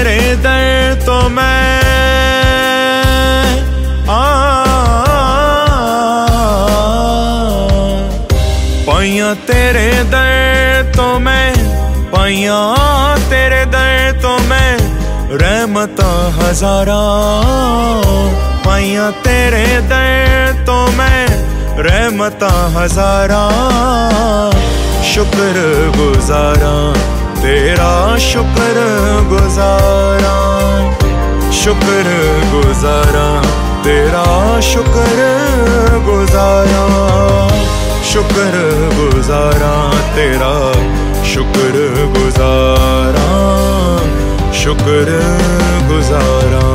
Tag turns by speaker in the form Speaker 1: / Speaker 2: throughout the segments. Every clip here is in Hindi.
Speaker 1: तेरे दर तो मैं पाइयां तेरे दर तो मैं, पाइयां तेरे दर तो मैं रहमतां हज़ारां, पाइयां तेरे दर तो मैं रहमतां हज़ारां। शुक्र गुज़ारां तेरा शुक्र गुज़ारां, शुक्र गुज़ारां तेरा शुक्र गुज़ारां, शुक्र गुज़ारां तेरा शुक्र गुज़ारां, शुक्र गुज़ारां।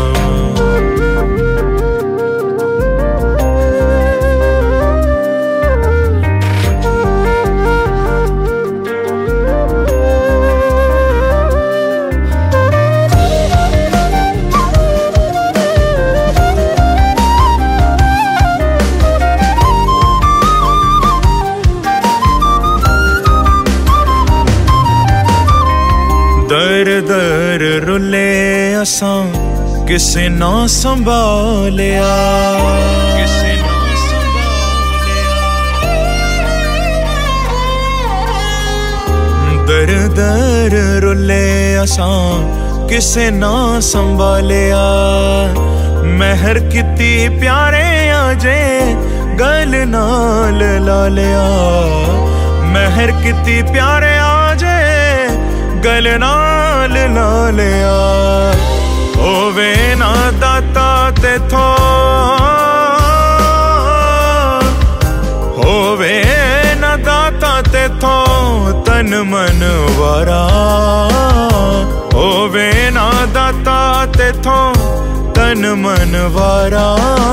Speaker 1: दर दर रुले असां किसे ना संभालिया, किसे ना संभालिया। दर दर रुले असां किसे ना संभालिया। महर किती प्यारे आजे गल नाल ला लिया, महर किती प्यारे आजे गल नाल ला लिया। होवे ना दाता तेथों, होवे ना दाता तेथों तन मन वारा, होवे ना दाता तेथों तन मन वारा।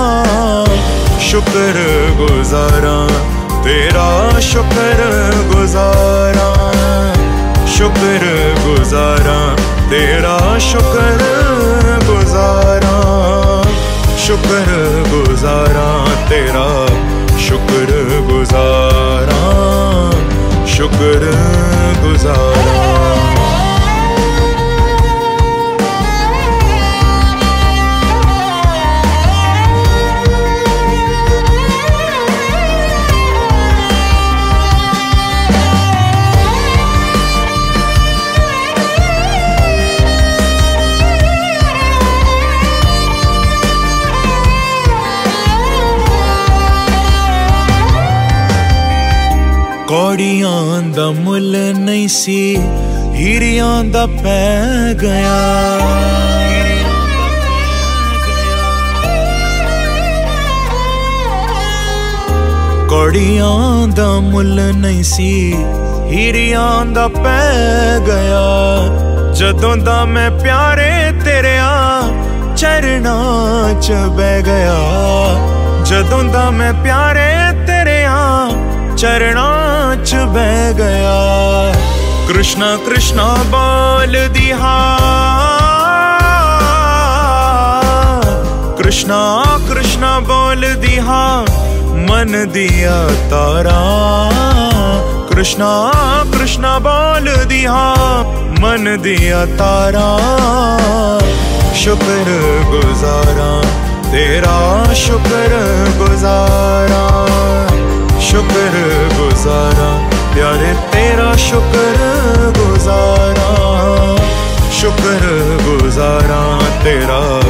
Speaker 1: शुक्र गुज़ारां तेरा शुक्र गुज़ारां, शुक्र गुज़ारां तेरा शुक्र गुज़ारां, शुक्र गुज़ारां तेरा शुक्र गुज़ारां, शुक्र गुज़ारां। कौड़ियां दा मुल नहीं सी हीरियां दा पै गया, कौड़ियां दा मुल नहीं सी हीरियां दा पै गया। जदों दा मैं प्यारे तेरे चरना च बह गया, जदों दा मैं प्यारे तेरे चरना च बह गया। कृष्णा कृष्णा बोल दिया, कृष्णा कृष्णा बोल दिया मन दिया तारा, कृष्णा कृष्णा बोल दिया मन दिया तारा। शुक्र गुज़ारां तेरा शुक्र गुज़ारां, शुक्र गुज़ारां प्यारे तेरा शुक्र गुज़ारां, शुक्र गुज़ारां तेरा